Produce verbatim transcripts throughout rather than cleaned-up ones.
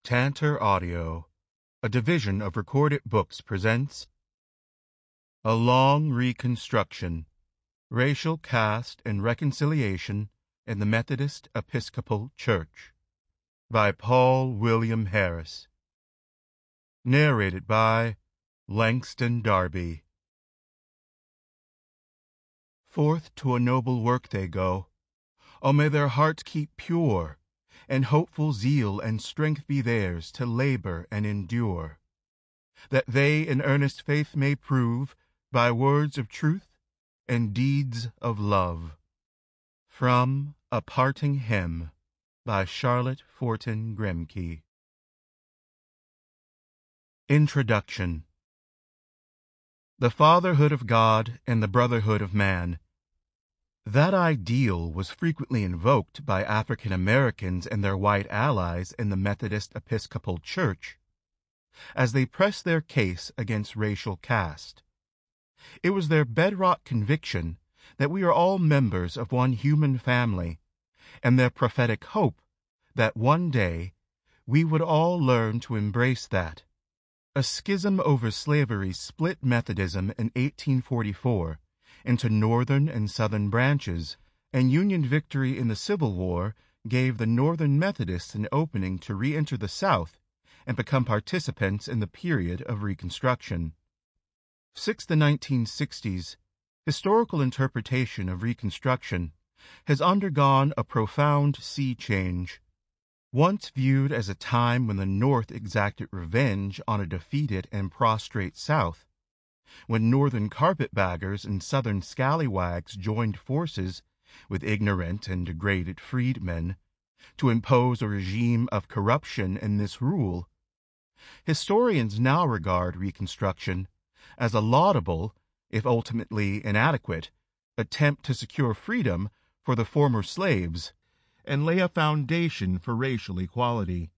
Tantor Audio, a division of Recorded Books, presents A Long Reconstruction, Racial Caste and Reconciliation in the Methodist Episcopal Church by Paul William Harris. Narrated by Langston Darby. Forth to a noble work they go. Oh, may their hearts keep pure, and hopeful zeal and strength be theirs to labor and endure, that they in earnest faith may prove by words of truth and deeds of love. From A Parting Hymn by Charlotte Fortin Grimke. Introduction. The fatherhood of God and the brotherhood of man. That ideal was frequently invoked by African Americans and their white allies in the Methodist Episcopal Church as they pressed their case against racial caste. It was their bedrock conviction that we are all members of one human family, and their prophetic hope that one day we would all learn to embrace that. A schism over slavery split Methodism in eighteen forty-four into northern and southern branches, and Union victory in the Civil War gave the Northern Methodists an opening to re-enter the South and become participants in the period of Reconstruction. Since the nineteen sixties, historical interpretation of Reconstruction has undergone a profound sea change. Once viewed as a time when the North exacted revenge on a defeated and prostrate South, when Northern carpetbaggers and Southern scallywags joined forces with ignorant and degraded freedmen to impose a regime of corruption and misrule, historians now regard Reconstruction as a laudable, if ultimately inadequate, attempt to secure freedom for the former slaves and lay a foundation for racial equality.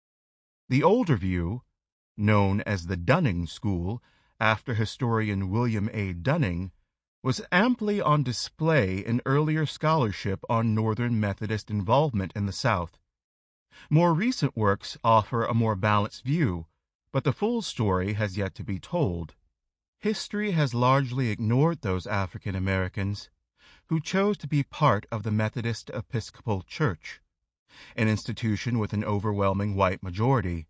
The older view, known as the Dunning School, after historian William A. Dunning, was amply on display in earlier scholarship on Northern Methodist involvement in the South. More recent works offer a more balanced view, but the full story has yet to be told. History has largely ignored those African Americans who chose to be part of the Methodist Episcopal Church, an institution with an overwhelming white majority.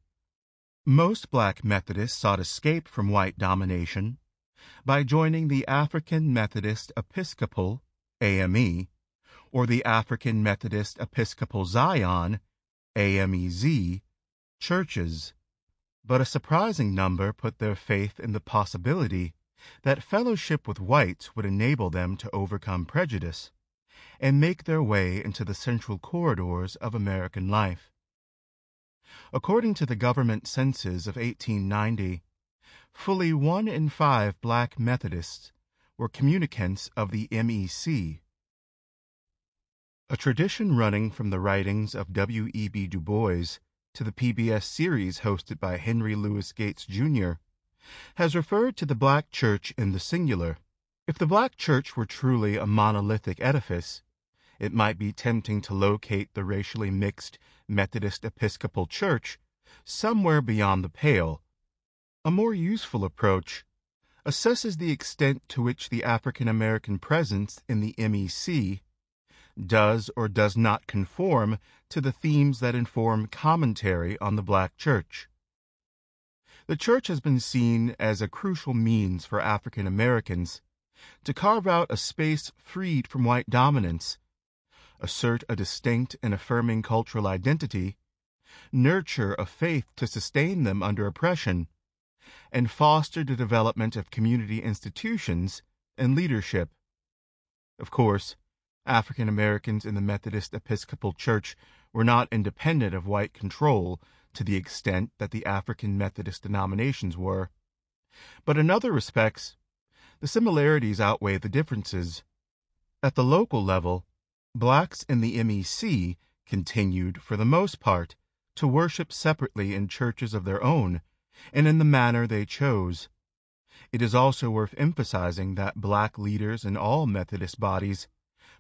Most black Methodists sought escape from white domination by joining the African Methodist Episcopal, A M E, or the African Methodist Episcopal Zion, A M E Z, churches. But a surprising number put their faith in the possibility that fellowship with whites would enable them to overcome prejudice and make their way into the central corridors of American life. According to the government census of eighteen ninety, fully one in five black Methodists were communicants of the M E C. A tradition running from the writings of W E B Du Bois to the P B S series hosted by Henry Louis Gates, Junior, has referred to the black church in the singular. If the black church were truly a monolithic edifice, it might be tempting to locate the racially mixed Methodist Episcopal Church somewhere beyond the pale. A more useful approach assesses the extent to which the African American presence in the M E C does or does not conform to the themes that inform commentary on the black church. The church has been seen as a crucial means for African Americans to carve out a space freed from white dominance, assert a distinct and affirming cultural identity, nurture a faith to sustain them under oppression, and foster the development of community institutions and leadership. Of course, African Americans in the Methodist Episcopal Church were not independent of white control to the extent that the African Methodist denominations were. But in other respects, the similarities outweigh the differences. At the local level, blacks in the M E C continued, for the most part, to worship separately in churches of their own and in the manner they chose. It is also worth emphasizing that black leaders in all Methodist bodies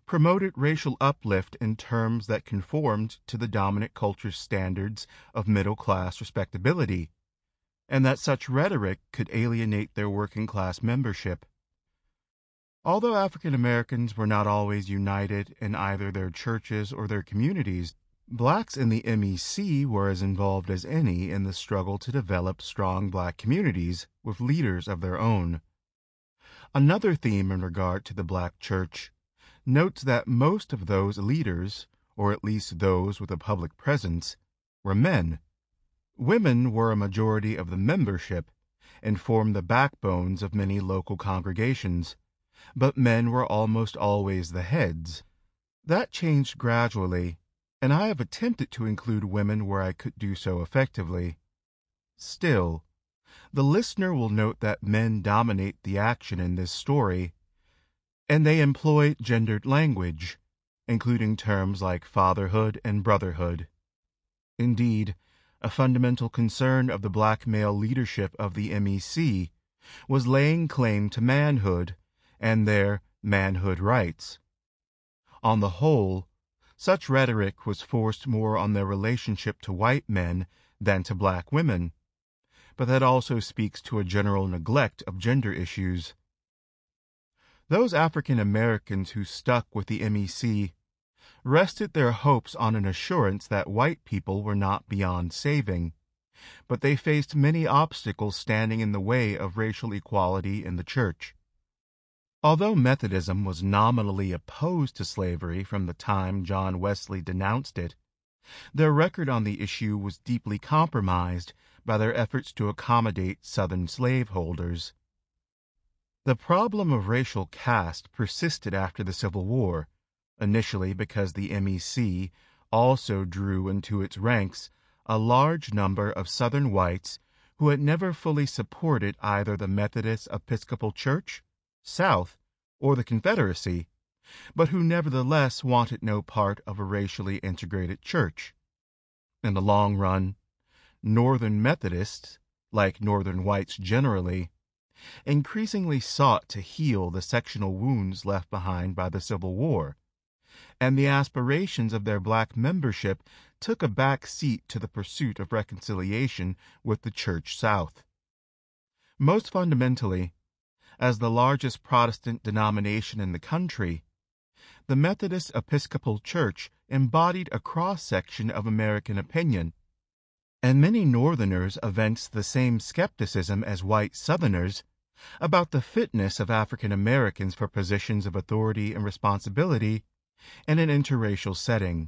promoted racial uplift in terms that conformed to the dominant culture's standards of middle-class respectability, and that such rhetoric could alienate their working-class membership. Although African Americans were not always united in either their churches or their communities, blacks in the M E C were as involved as any in the struggle to develop strong black communities with leaders of their own. Another theme in regard to the black church notes that most of those leaders, or at least those with a public presence, were men. Women were a majority of the membership and formed the backbones of many local congregations, but men were almost always the heads. That changed gradually, and I have attempted to include women where I could do so effectively. Still, the listener will note that men dominate the action in this story, and they employ gendered language, including terms like fatherhood and brotherhood. Indeed, a fundamental concern of the black male leadership of the M E C was laying claim to manhood and their manhood rights. On the whole, such rhetoric was forced more on their relationship to white men than to black women, but that also speaks to a general neglect of gender issues. Those African Americans who stuck with the M E C rested their hopes on an assurance that white people were not beyond saving, but they faced many obstacles standing in the way of racial equality in the church. Although Methodism was nominally opposed to slavery from the time John Wesley denounced it, their record on the issue was deeply compromised by their efforts to accommodate Southern slaveholders. The problem of racial caste persisted after the Civil War, initially because the M E C also drew into its ranks a large number of Southern whites who had never fully supported either the Methodist Episcopal Church, South, or the Confederacy, but who nevertheless wanted no part of a racially integrated church. In the long run, Northern Methodists, like Northern whites generally, increasingly sought to heal the sectional wounds left behind by the Civil War, and the aspirations of their black membership took a back seat to the pursuit of reconciliation with the Church South. Most fundamentally, as the largest Protestant denomination in the country, the Methodist Episcopal Church embodied a cross-section of American opinion, and many Northerners evinced the same skepticism as white Southerners about the fitness of African Americans for positions of authority and responsibility in an interracial setting.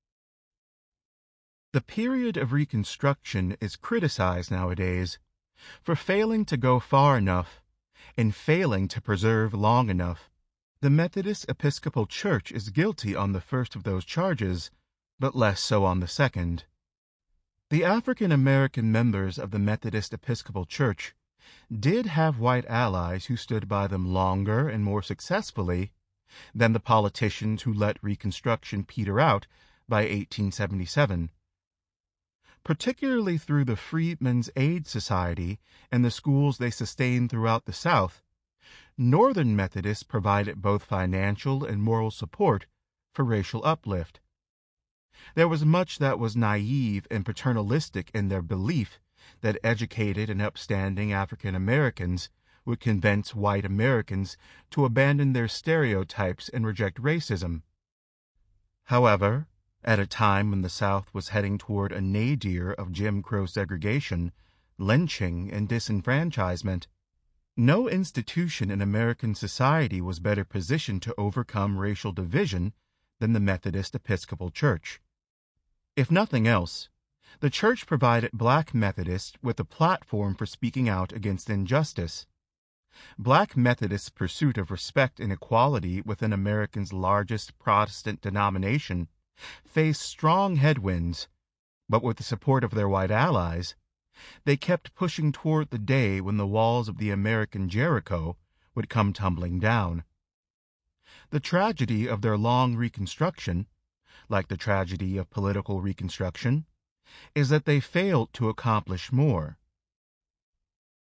The period of Reconstruction is criticized nowadays for failing to go far enough and failing to preserve long enough. The Methodist Episcopal Church is guilty on the first of those charges, but less so on the second. The African American members of the Methodist Episcopal Church did have white allies who stood by them longer and more successfully than the politicians who let Reconstruction peter out by eighteen seventy-seven. Particularly through the Freedmen's Aid Society and the schools they sustained throughout the South, Northern Methodists provided both financial and moral support for racial uplift. There was much that was naive and paternalistic in their belief that educated and upstanding African Americans would convince white Americans to abandon their stereotypes and reject racism. However, at a time when the South was heading toward a nadir of Jim Crow segregation, lynching, and disenfranchisement, no institution in American society was better positioned to overcome racial division than the Methodist Episcopal Church. If nothing else, the church provided black Methodists with a platform for speaking out against injustice. Black Methodists' pursuit of respect and equality within America's largest Protestant denomination faced strong headwinds, but with the support of their white allies, they kept pushing toward the day when the walls of the American Jericho would come tumbling down. The tragedy of their long Reconstruction, like the tragedy of political Reconstruction, is that they failed to accomplish more.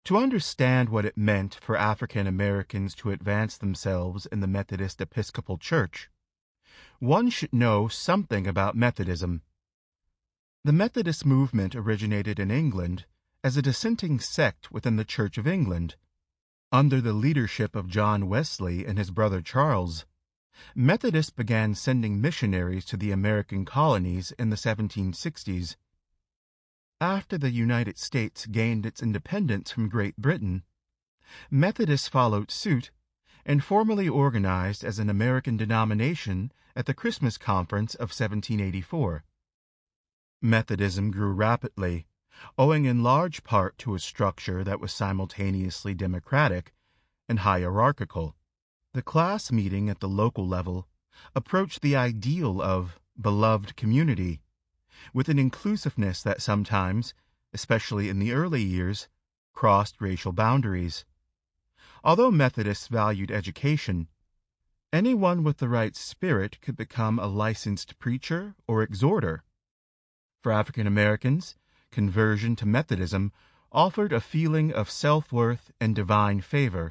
To understand what it meant for African Americans to advance themselves in the Methodist Episcopal Church, one should know something about Methodism. The Methodist movement originated in England as a dissenting sect within the Church of England. Under the leadership of John Wesley and his brother Charles, Methodists began sending missionaries to the American colonies in the seventeen sixties. After the United States gained its independence from Great Britain, Methodists followed suit and formally organized as an American denomination at the Christmas Conference of seventeen eighty-four. Methodism grew rapidly, owing in large part to a structure that was simultaneously democratic and hierarchical. The class meeting at the local level approached the ideal of beloved community with an inclusiveness that sometimes, especially in the early years, crossed racial boundaries. Although Methodists valued education, anyone with the right spirit could become a licensed preacher or exhorter. For African Americans, conversion to Methodism offered a feeling of self-worth and divine favor.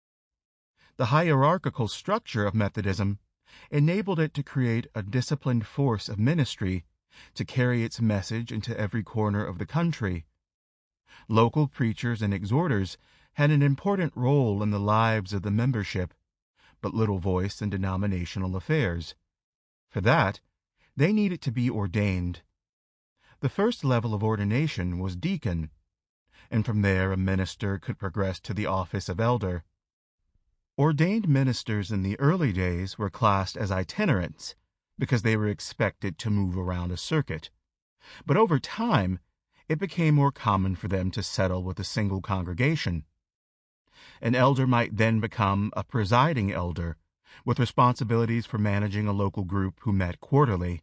The hierarchical structure of Methodism enabled it to create a disciplined force of ministry to carry its message into every corner of the country. Local preachers and exhorters had an important role in the lives of the membership, but little voice in denominational affairs. For that, they needed to be ordained. The first level of ordination was deacon, and from there a minister could progress to the office of elder. Ordained ministers in the early days were classed as itinerants because they were expected to move around a circuit, but over time it became more common for them to settle with a single congregation. An elder might then become a presiding elder, with responsibilities for managing a local group who met quarterly.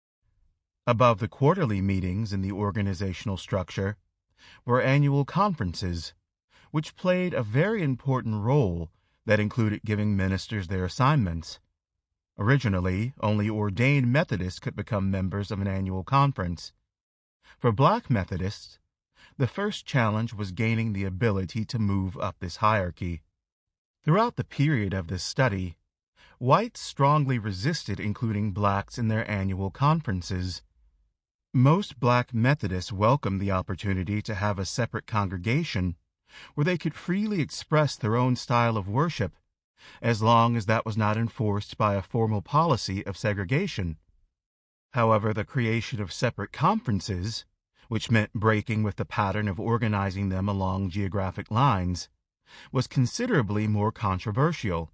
Above the quarterly meetings in the organizational structure were annual conferences, which played a very important role that included giving ministers their assignments. Originally, only ordained Methodists could become members of an annual conference. For Black Methodists, the first challenge was gaining the ability to move up this hierarchy. Throughout the period of this study, whites strongly resisted including blacks in their annual conferences. Most Black Methodists welcomed the opportunity to have a separate congregation where they could freely express their own style of worship, as long as that was not enforced by a formal policy of segregation. However, the creation of separate conferences, which meant breaking with the pattern of organizing them along geographic lines, was considerably more controversial.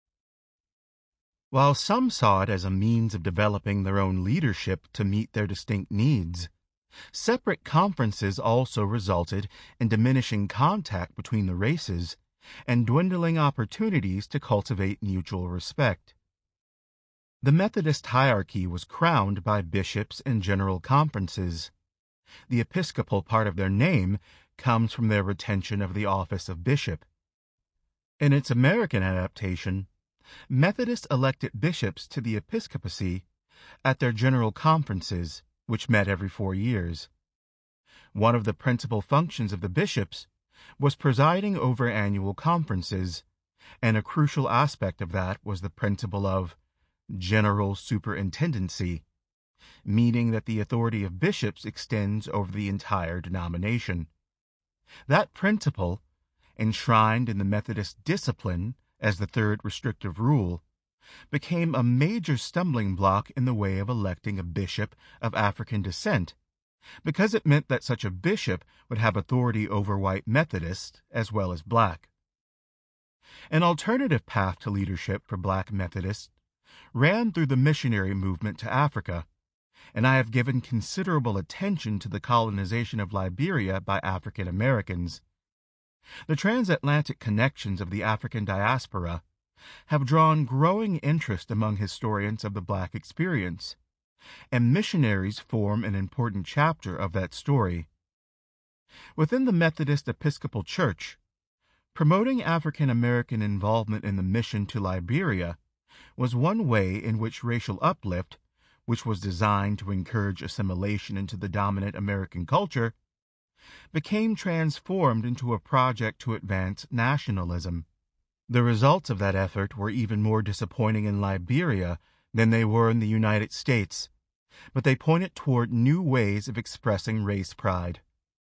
While some saw it as a means of developing their own leadership to meet their distinct needs, separate conferences also resulted in diminishing contact between the races and dwindling opportunities to cultivate mutual respect. The Methodist hierarchy was crowned by bishops and general conferences. The Episcopal part of their name comes from their retention of the office of bishop. In its American adaptation, Methodists elected bishops to the episcopacy at their general conferences, which met every four years. One of the principal functions of the bishops was presiding over annual conferences, and a crucial aspect of that was the principle of general superintendency, meaning that the authority of bishops extends over the entire denomination. That principle, enshrined in the Methodist discipline as the third restrictive rule, became a major stumbling block in the way of electing a bishop of African descent, because it meant that such a bishop would have authority over white Methodists as well as black. An alternative path to leadership for Black Methodists ran through the missionary movement to Africa, and I have given considerable attention to the colonization of Liberia by African Americans. The transatlantic connections of the African diaspora have drawn growing interest among historians of the Black experience, and missionaries form an important chapter of that story. Within the Methodist Episcopal Church, promoting African American involvement in the mission to Liberia was one way in which racial uplift, which was designed to encourage assimilation into the dominant American culture, became transformed into a project to advance nationalism. The results of that effort were even more disappointing in Liberia than they were in the United States, but they pointed toward new ways of expressing race pride.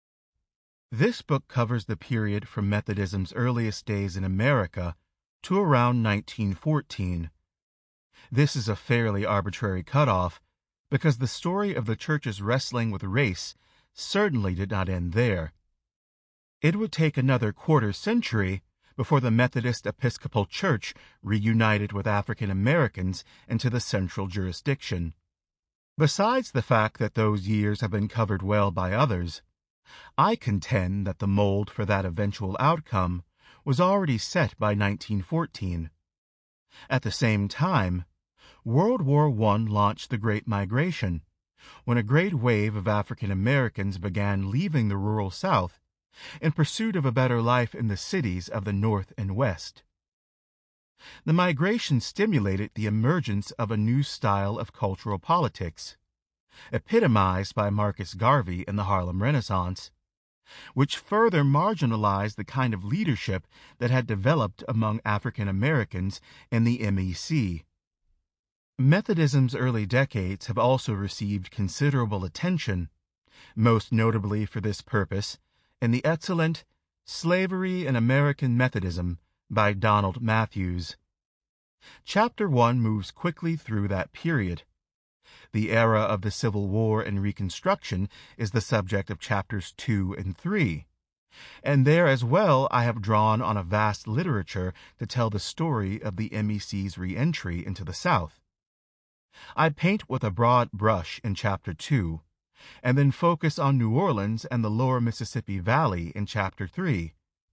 This book covers the period from Methodism's earliest days in America to around nineteen fourteen. This is a fairly arbitrary cutoff because the story of the church's wrestling with race certainly did not end there. It would take another quarter century before the Methodist Episcopal Church reunited with African Americans into the central jurisdiction. Besides the fact that those years have been covered well by others, I contend that the mold for that eventual outcome was already set by nineteen fourteen. At the same time, World War One launched the Great Migration, when a great wave of African Americans began leaving the rural South in pursuit of a better life in the cities of the North and West. The migration stimulated the emergence of a new style of cultural politics, epitomized by Marcus Garvey in the Harlem Renaissance, which further marginalized the kind of leadership that had developed among African Americans in the M E C. Methodism's early decades have also received considerable attention, most notably for this purpose in the excellent Slavery in American Methodism by Donald Matthews. Chapter one moves quickly through that period. The era of the Civil War and Reconstruction is the subject of chapters two and three, and there as well I have drawn on a vast literature to tell the story of the M E C's re-entry into the South. I paint with a broad brush in chapter two, and then focus on New Orleans and the lower Mississippi Valley in chapter three.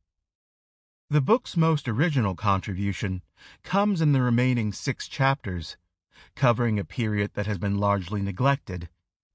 The book's most original contribution comes in the remaining six chapters, covering a period that has been largely neglected.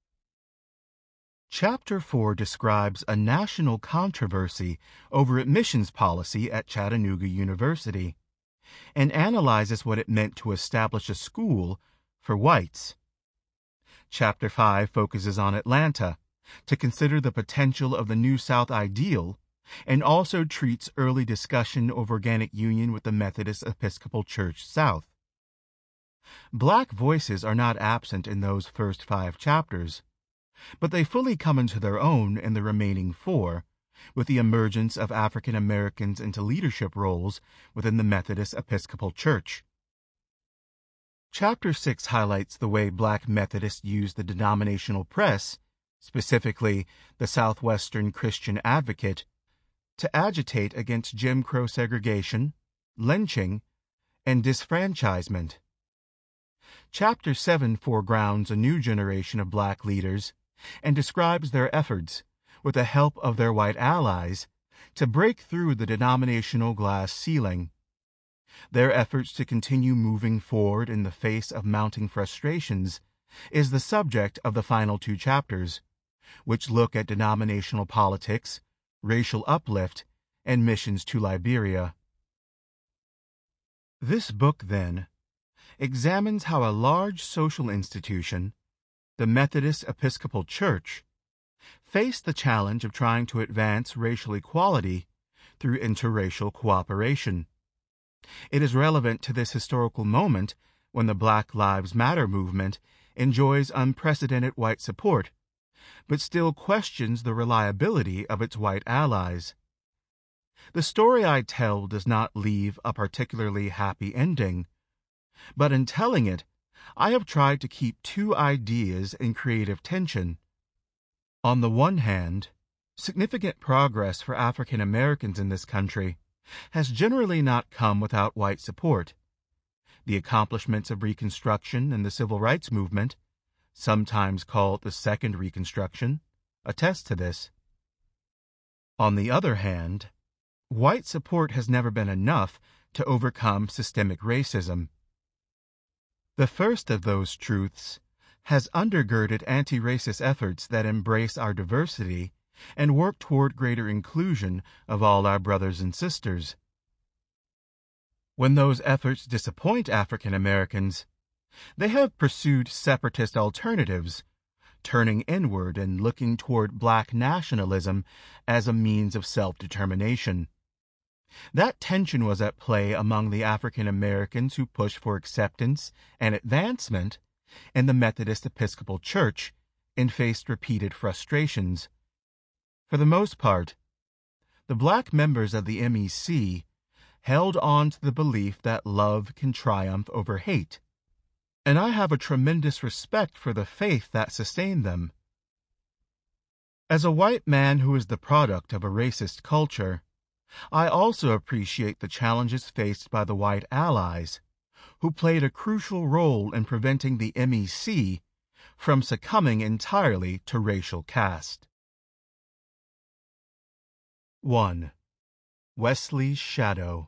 Chapter four describes a national controversy over admissions policy at Chattanooga University and analyzes what it meant to establish a school for whites. Chapter five focuses on Atlanta to consider the potential of the New South ideal and also treats early discussion of organic union with the Methodist Episcopal Church South. Black voices are not absent in those first five chapters, but they fully come into their own in the remaining four, with the emergence of African Americans into leadership roles within the Methodist Episcopal Church. Chapter six highlights the way Black Methodists used the denominational press, specifically the Southwestern Christian Advocate, to agitate against Jim Crow segregation, lynching, and disfranchisement. Chapter seven foregrounds a new generation of Black leaders and describes their efforts, with the help of their white allies, to break through the denominational glass ceiling. Their efforts to continue moving forward in the face of mounting frustrations is the subject of the final two chapters, which look at denominational politics, racial uplift, and missions to Liberia. This book, then, examines how a large social institution, the Methodist Episcopal Church, faced the challenge of trying to advance racial equality through interracial cooperation. It is relevant to this historical moment when the Black Lives Matter movement enjoys unprecedented white support, but still questions the reliability of its white allies. The story I tell does not leave a particularly happy ending, but in telling it, I have tried to keep two ideas in creative tension. On the one hand, significant progress for African Americans in this country has generally not come without white support. The accomplishments of Reconstruction and the Civil Rights Movement, sometimes called the Second Reconstruction, attest to this. On the other hand, white support has never been enough to overcome systemic racism. The first of those truths has undergirded anti-racist efforts that embrace our diversity and work toward greater inclusion of all our brothers and sisters. When those efforts disappoint African Americans, they have pursued separatist alternatives turning inward and looking toward black nationalism as a means of self-determination. That tension was at play among the African Americans who pushed for acceptance and advancement in the Methodist Episcopal Church and faced repeated frustrations. For the most part, the black members of the M E C held on to the belief that love can triumph over hate, and I have a tremendous respect for the faith that sustained them. As a white man who is the product of a racist culture, I also appreciate the challenges faced by the white allies, who played a crucial role in preventing the M E C from succumbing entirely to racial caste. one. Wesley's Shadow.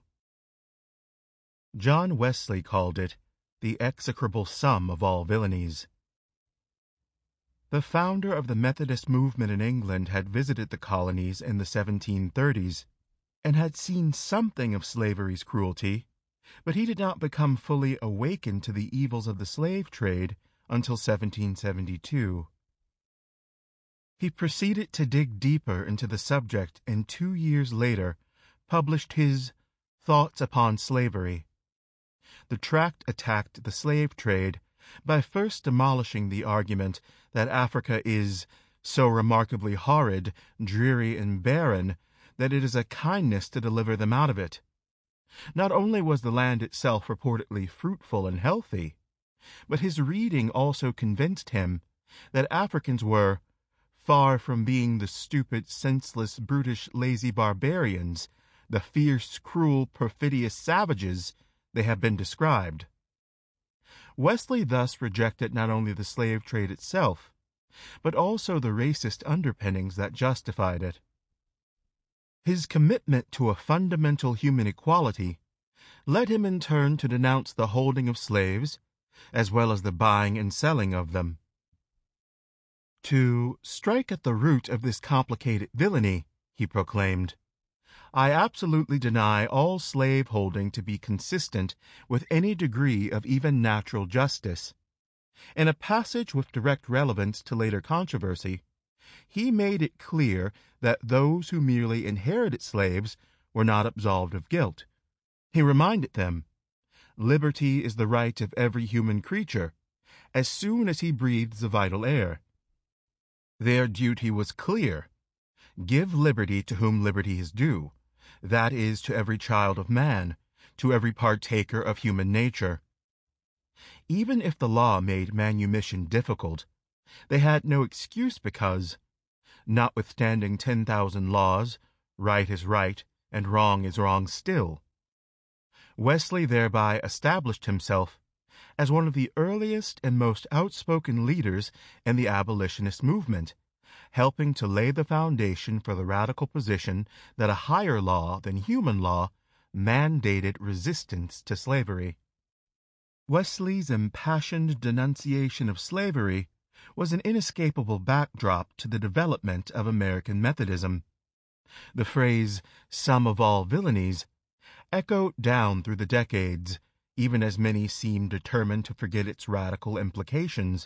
John Wesley called it the execrable sum of all villainies. The founder of the Methodist movement in England had visited the colonies in the seventeen thirties and had seen something of slavery's cruelty, but he did not become fully awakened to the evils of the slave trade until seventeen seventy-two. He proceeded to dig deeper into the subject and two years later published his Thoughts upon Slavery. The tract attacked the slave trade by first demolishing the argument that Africa is so remarkably horrid, dreary, and barren that it is a kindness to deliver them out of it. Not only was the land itself reportedly fruitful and healthy, but his reading also convinced him that Africans were far from being the stupid, senseless, brutish, lazy barbarians, the fierce, cruel, perfidious savages they have been described. Wesley thus rejected not only the slave trade itself, but also the racist underpinnings that justified it. His commitment to a fundamental human equality led him in turn to denounce the holding of slaves, as well as the buying and selling of them. To strike at the root of this complicated villainy, he proclaimed, I absolutely deny all slave-holding to be consistent with any degree of even natural justice. In a passage with direct relevance to later controversy, he made it clear that those who merely inherited slaves were not absolved of guilt. He reminded them, liberty is the right of every human creature, as soon as he breathes the vital air. Their duty was clear. Give liberty to whom liberty is due, that is, to every child of man, to every partaker of human nature. Even if the law made manumission difficult, they had no excuse because, notwithstanding ten thousand laws, right is right, and wrong is wrong still. Wesley thereby established himself as one of the earliest and most outspoken leaders in the abolitionist movement, helping to lay the foundation for the radical position that a higher law than human law mandated resistance to slavery. Wesley's impassioned denunciation of slavery was an inescapable backdrop to the development of American Methodism. The phrase, sum of all villainies, echoed down through the decades, even as many seemed determined to forget its radical implications.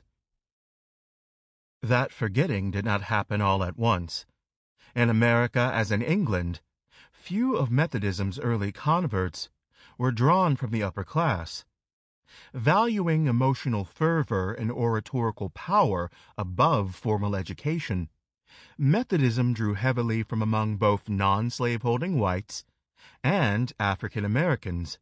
That forgetting did not happen all at once. In America, as in England, few of Methodism's early converts were drawn from the upper class. Valuing emotional fervor and oratorical power above formal education, Methodism drew heavily from among both non-slaveholding whites and African Americans.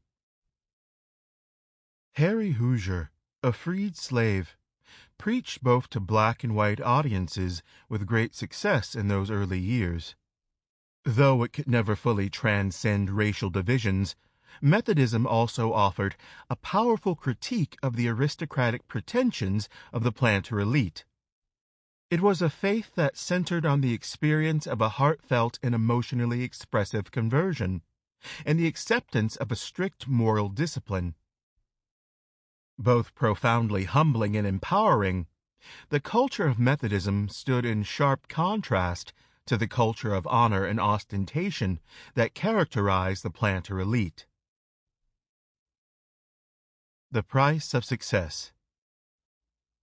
Harry Hoosier, a freed slave, preached both to black and white audiences with great success in those early years. Though it could never fully transcend racial divisions, Methodism also offered a powerful critique of the aristocratic pretensions of the planter elite. It was a faith that centered on the experience of a heartfelt and emotionally expressive conversion, and the acceptance of a strict moral discipline. Both profoundly humbling and empowering, the culture of Methodism stood in sharp contrast to the culture of honor and ostentation that characterized the planter elite. The price of success.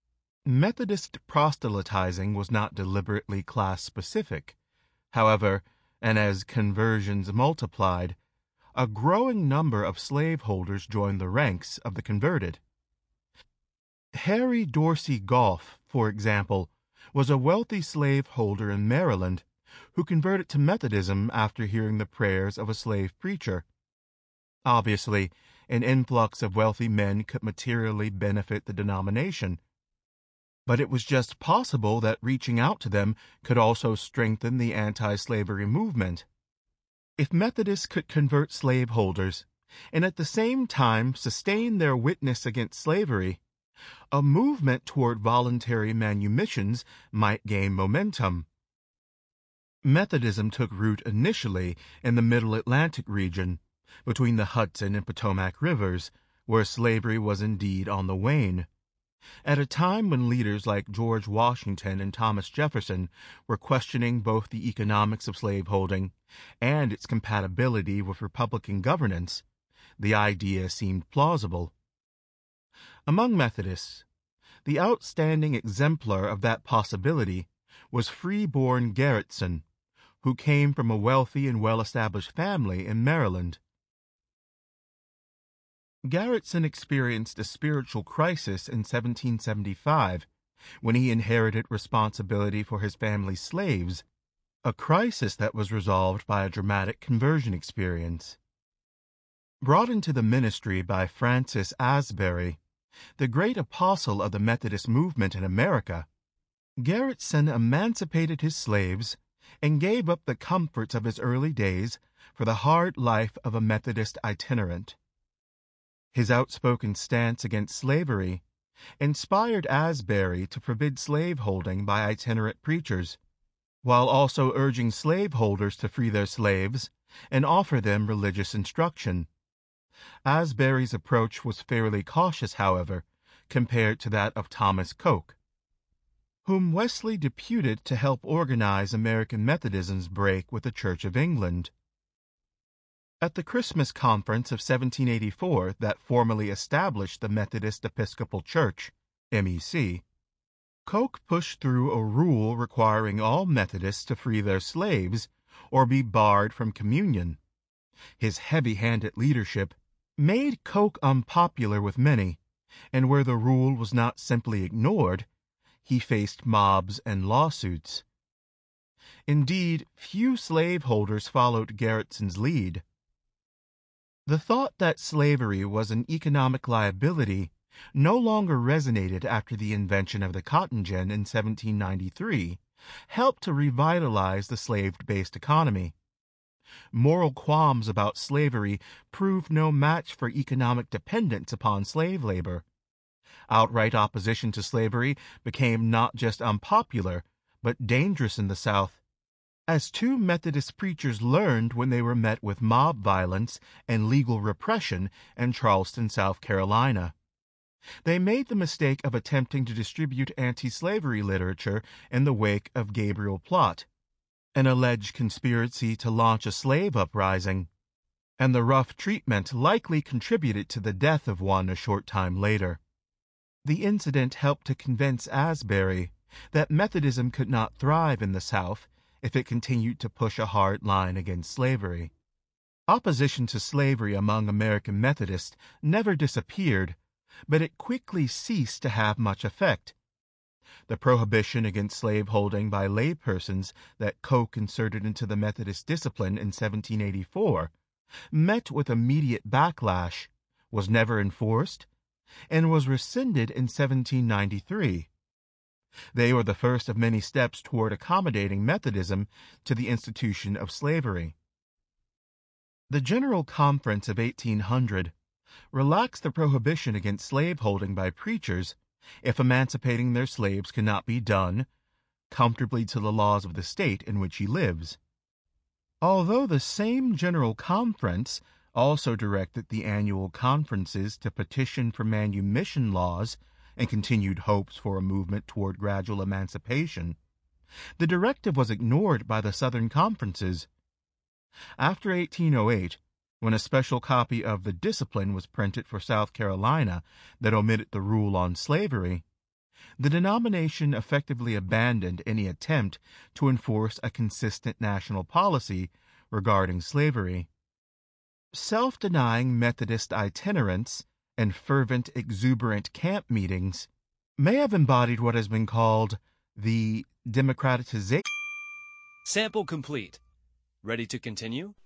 Methodist proselytizing was not deliberately class-specific. However, and as conversions multiplied, a growing number of slaveholders joined the ranks of the converted. Harry Dorsey Goff, for example, was a wealthy slaveholder in Maryland who converted to Methodism after hearing the prayers of a slave preacher. Obviously, an influx of wealthy men could materially benefit the denomination, but it was just possible that reaching out to them could also strengthen the anti-slavery movement. If Methodists could convert slaveholders and at the same time sustain their witness against slavery, a movement toward voluntary manumissions might gain momentum. Methodism took root initially in the Middle Atlantic region, between the Hudson and Potomac rivers, where slavery was indeed on the wane. At a time when leaders like George Washington and Thomas Jefferson were questioning both the economics of slaveholding and its compatibility with Republican governance, the idea seemed plausible. Among Methodists, the outstanding exemplar of that possibility was Freeborn Garretson, who came from a wealthy and well-established family in Maryland. Garretson experienced a spiritual crisis in seventeen seventy-five when he inherited responsibility for his family's slaves, a crisis that was resolved by a dramatic conversion experience. Brought into the ministry by Francis Asbury, the great apostle of the Methodist movement in America, Garretson emancipated his slaves and gave up the comforts of his early days for the hard life of a Methodist itinerant. His outspoken stance against slavery inspired Asbury to forbid slaveholding by itinerant preachers, while also urging slaveholders to free their slaves and offer them religious instruction. Asbury's approach was fairly cautious, however, compared to that of Thomas Coke, whom Wesley deputed to help organize American Methodism's break with the Church of England. At the Christmas Conference of seventeen eighty-four that formally established the Methodist Episcopal Church, M E C, Coke pushed through a rule requiring all Methodists to free their slaves or be barred from communion. His heavy-handed leadership made Coke unpopular with many, and where the rule was not simply ignored, he faced mobs and lawsuits. Indeed, few slaveholders followed Garretson's lead. The thought that slavery was an economic liability no longer resonated after the invention of the cotton gin in seventeen ninety-three, helped to revitalize the slave-based economy. Moral qualms about slavery proved no match for economic dependence upon slave labor. Outright opposition to slavery became not just unpopular, but dangerous in the South, as two Methodist preachers learned when they were met with mob violence and legal repression in Charleston, South Carolina. They made the mistake of attempting to distribute anti-slavery literature in the wake of Gabriel Plot, an alleged conspiracy to launch a slave uprising, and the rough treatment likely contributed to the death of one a short time later. The incident helped to convince Asbury that Methodism could not thrive in the South if it continued to push a hard line against slavery. Opposition to slavery among American Methodists never disappeared, but it quickly ceased to have much effect. The prohibition against slaveholding by laypersons that Coke inserted into the Methodist discipline in seventeen eighty-four met with immediate backlash, was never enforced, and was rescinded in seventeen ninety-three. They were the first of many steps toward accommodating Methodism to the institution of slavery. The General Conference of eighteen hundred relaxed the prohibition against slaveholding by preachers if emancipating their slaves cannot be done comfortably to the laws of the state in which he lives. Although the same General Conference also directed the annual conferences to petition for manumission laws and continued hopes for a movement toward gradual emancipation, the directive was ignored by the Southern conferences. After eighteen oh eight, when a special copy of the Discipline was printed for South Carolina that omitted the rule on slavery, the denomination effectively abandoned any attempt to enforce a consistent national policy regarding slavery. Self-denying Methodist itinerants and fervent, exuberant camp meetings may have embodied what has been called the democratization. Sample complete. Ready to continue?